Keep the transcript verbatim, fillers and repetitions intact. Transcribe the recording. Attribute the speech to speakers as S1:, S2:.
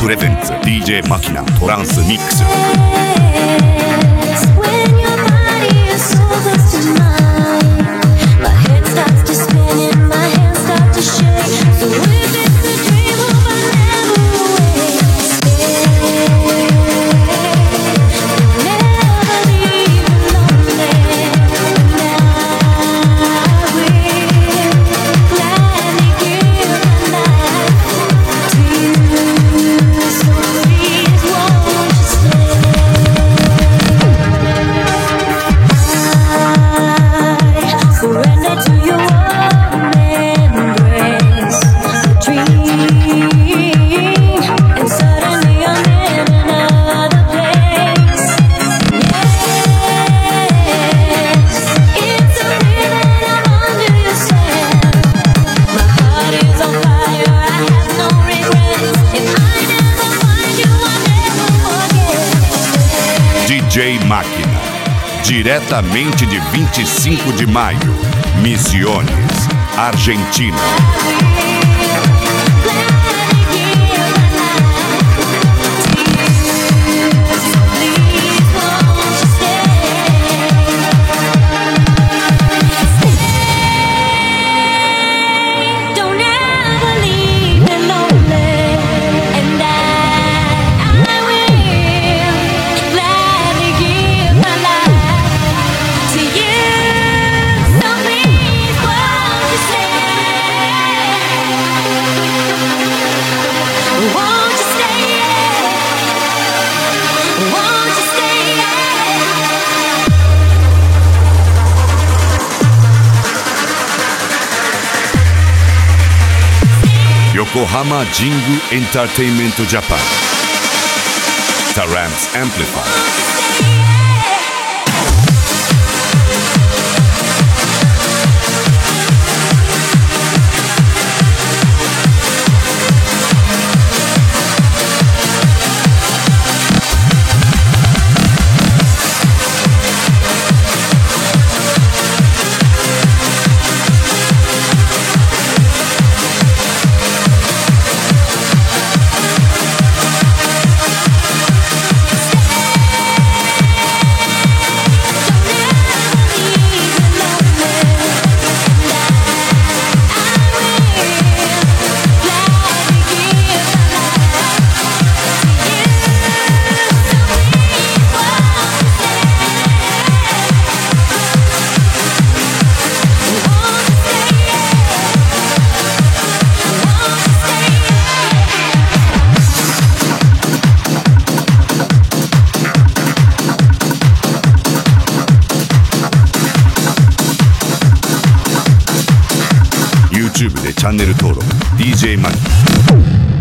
S1: プレゼンツ ディージェー マキナトランスミックス。ディージェー Máquina, diretamente de vinte e cinco de maio, Misiones, Argentina. Yokohama Jingu Entertainment Japan. Taramps Amplified. YouTube でチャンネル登録 ディージェー マキナ。